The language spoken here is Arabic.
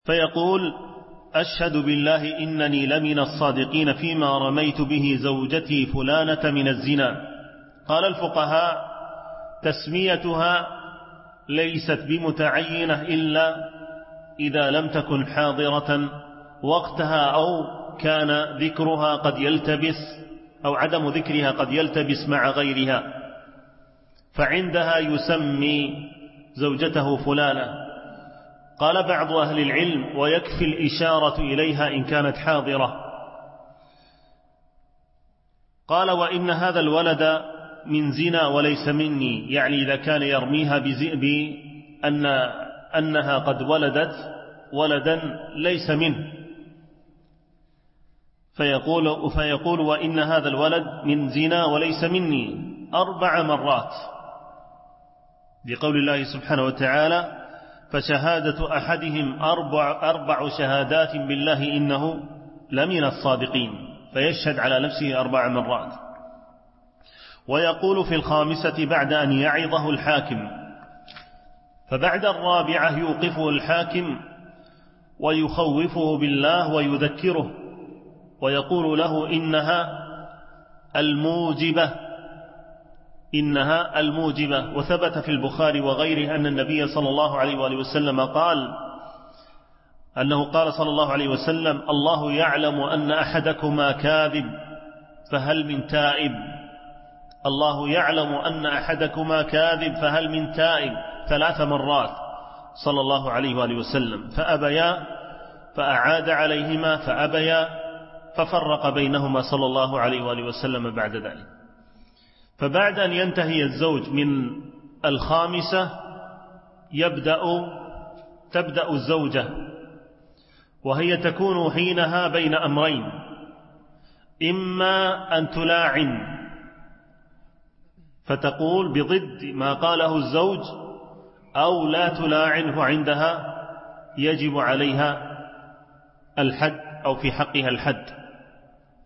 فيقول: أشهد بالله إنني لمن الصادقين فيما رميت به زوجتي فلانة من الزنا. قال الفقهاء: تسميتها ليست بمتعينة إلا إذا لم تكن حاضرة وقتها، أو كان ذكرها قد يلتبس، أو عدم ذكرها قد يلتبس مع غيرها، فعندها يسمي زوجته فلانة. قال بعض أهل العلم: ويكفي الإشارة إليها إن كانت حاضرة. قال: وإن هذا الولد من زنا وليس مني، يعني إذا كان يرميها بأنها قد ولدت ولدا ليس منه، فيقول: وإن هذا الولد من زنا وليس مني 4 مرات، بقول الله سبحانه وتعالى: فشهادة أحدهم 4 شهادات بالله إنه لمن الصادقين، فيشهد على نفسه 4 مرات. ويقول في الخامسة بعد أن يعظه الحاكم، فبعد 4 يوقفه الحاكم ويخوفه بالله ويذكره ويقول له: إنها الموجبة. وثبت في البخاري وغيره أن النبي صلى الله عليه وآله وسلم أنه قال صلى الله عليه وسلم: الله يعلم أن أحدكما كاذب فهل من تائب. الله يعلم أن أحدكما كاذب فهل من تائب 3 مرات صلى الله عليه وآله وسلم، فأبيا، فأعاد عليهما فأبيا، ففرق بينهما صلى الله عليه وآله وسلم بعد ذلك. فبعد أن ينتهي الزوج من الخامسة تبدأ الزوجة، وهي تكون حينها بين أمرين: إما أن تلاعن فتقول بضد ما قاله الزوج، أو لا تلاعنه، عندها يجب عليها الحد أو في حقها الحد.